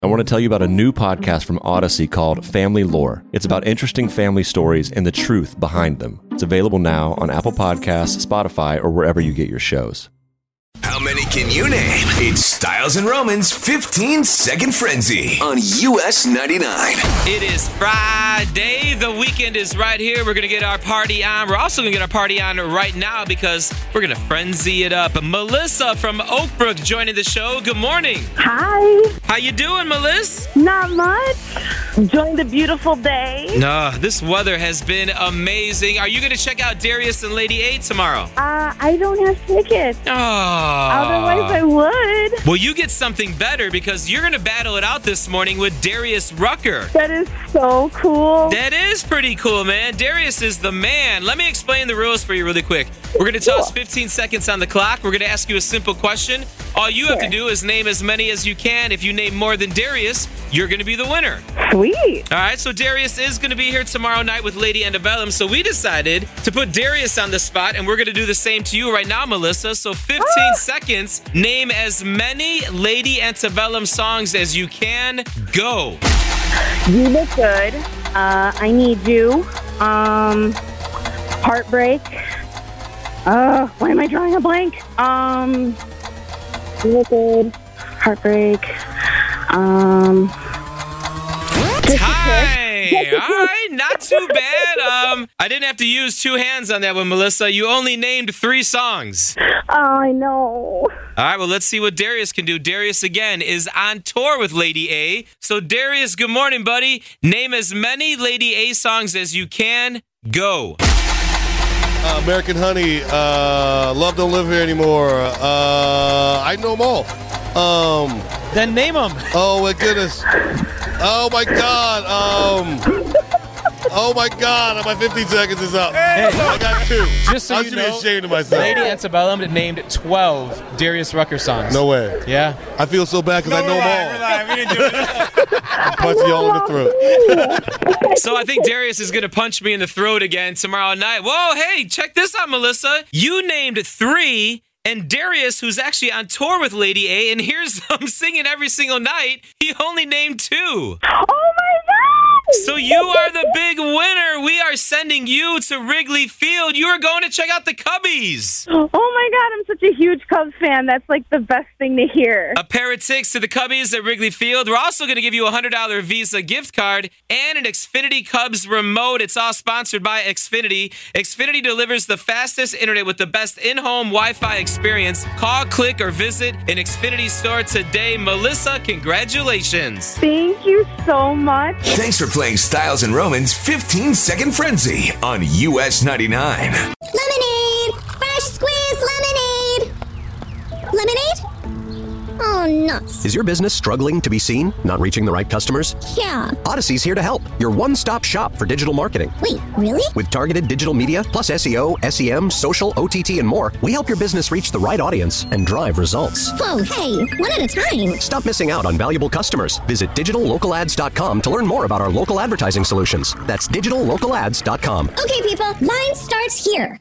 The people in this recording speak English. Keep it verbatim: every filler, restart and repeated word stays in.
I want to tell you about a new podcast from Odyssey called Family Lore. It's about interesting family stories and the truth behind them. It's available now on Apple Podcasts, Spotify, or wherever you get your shows. How many can you name? It's Styles and Roman's fifteen second Frenzy on U S ninety-nine. It is Friday. The weekend is right here. We're going to get our party on. We're also going to get our party on right now because we're going to frenzy it up. Melissa from Oakbrook joining the show. Good morning. Hi. How you doing, Melissa? Not much. Enjoying the beautiful day. No, this weather has been amazing. Are you going to check out Darius and Lady A tomorrow? Uh, I don't have tickets. Oh. Otherwise, I would. Well, you get something better because you're going to battle it out this morning with Darius Rucker. That is so cool. That is pretty cool, man. Darius is the man. Let me explain the rules for you really quick. We're going to toss fifteen seconds on the clock. We're going to ask you a simple question. All you have Sure. to do is name as many as you can. If you name more than Darius, you're going to be the winner. Sweet. All right, so Darius is going to be here tomorrow night with Lady Antebellum. So we decided to put Darius on the spot, and we're going to do the same to you right now, Melissa. So fifteen Ah. seconds. Name as many Lady Antebellum songs as you can. Go. You look good. Uh, I need you. Um, heartbreak. Uh, why am I drawing a blank? Um, you look good. Heartbreak. Um, Hi. All right, not too bad. Um, I didn't have to use two hands on that one, Melissa. You only named three songs. Oh, I know. All right, well, let's see what Darius can do. Darius, again, is on tour with Lady A. So, Darius, good morning, buddy. Name as many Lady A songs as you can. Go. Uh, American Honey, uh, Love Don't Live Here Anymore. Uh, I know them all. Um, Then name them. oh my goodness. Oh my God. Um, oh my God. My fifteen seconds is up. I got two. Just so I you should know, be ashamed of myself. Lady Antebellum named twelve Darius Rucker songs. No way. Yeah. I feel so bad because I know them all. We didn't do it. I'm punching y'all in the throat. So I think Darius is going to punch me in the throat again tomorrow night. Whoa, hey, check this out, Melissa. You named three, and Darius, who's actually on tour with Lady A, and here's him singing every single night, he only named two. Oh, my God. So you are the big winner. We are sending you to Wrigley Field. You are going to check out the Cubbies. Oh, my God. I'm such a huge Cubs fan. That's like the best thing to hear. A pair of tickets to the Cubbies at Wrigley Field. We're also going to give you a one hundred dollars Visa gift card and an Xfinity Cubs remote. It's all sponsored by Xfinity. Xfinity delivers the fastest internet with the best in-home Wi-Fi experience. Call, click, or visit an Xfinity store today. Melissa, congratulations. Thank you so much. Thanks for playing Styles and Roman's fifteen second Frenzy on U S ninety-nine. Lemonade! Fresh squeezed lemonade! Lemonade? Oh, nuts. Is your business struggling to be seen? Not reaching the right customers? Yeah. Odyssey's here to help. Your one-stop shop for digital marketing. Wait, really? With targeted digital media, plus S E O, S E M, social, O T T, and more, we help your business reach the right audience and drive results. Whoa, hey, one at a time. Stop missing out on valuable customers. Visit digital local ads dot com to learn more about our local advertising solutions. That's digital local ads dot com. Okay, people, line starts here.